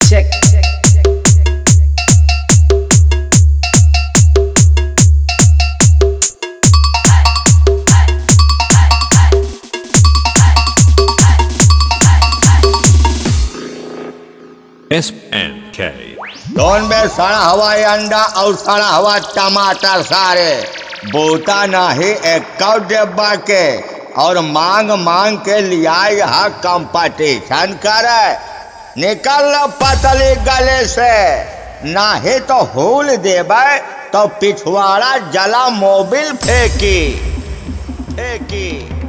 check. SNK दोन में सारा हवाई अंडा और सारा हवा टमाटर सारे बोता नहीं एक डिब्बा के और मांग मांग के लिया यहाँ कंपटीशन करे निकल पतली गले से नहीं तो होल देवे तो पिछवाड़ा जला मोबिल फेंकी फेंकी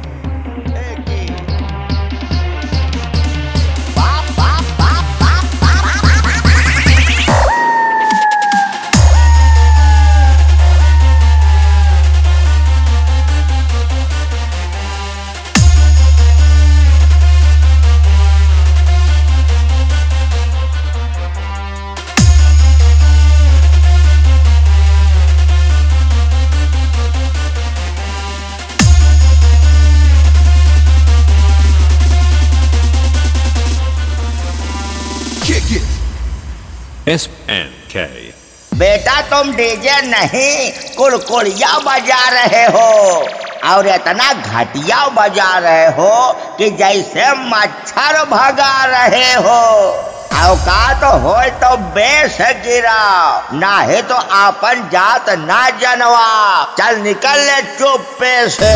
SNK बेटा तुम डीजे नहीं कुड़कुड़िया बजा रहे हो और इतना घटिया बजा रहे हो कि जैसे मच्छर भगा रहे हो औकात हो तो बेस गिराओ नहीं तो आपन जात ना जनवा चल निकल ले चुप्पे से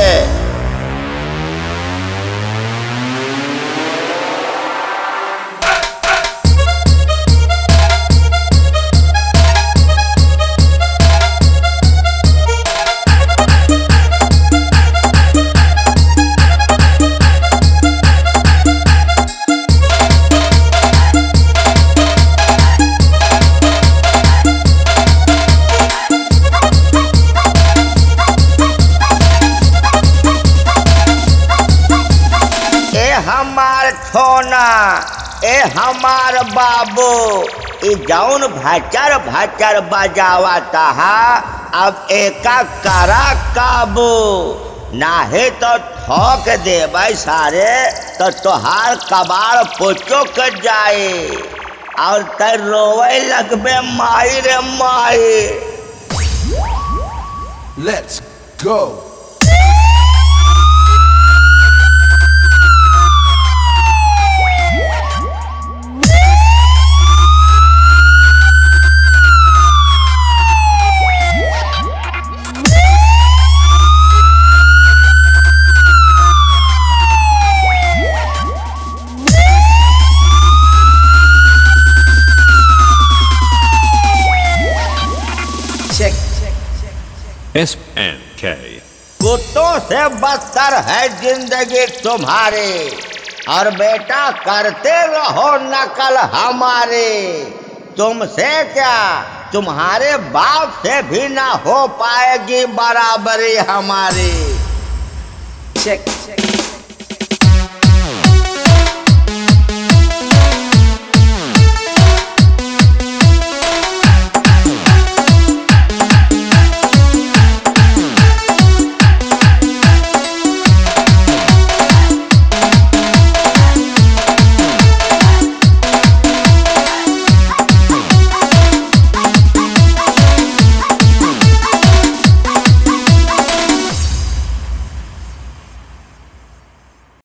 हमार छोना ए हमार बाबू ई जौन भचर भचर बजावता है अब एका करा काबू नाही तो ठोक देबै सारे तो तोहार कबाड़ पुचुक जाए और तर रोवे लगबे माई रे माई। Let's go. SNK कुत्तों से बदतर है जिंदगी तुम्हारी और बेटा करते रहो नकल हमारे तुमसे क्या तुम्हारे बाप से भी ना हो पाएगी बराबरी हमारी। Check.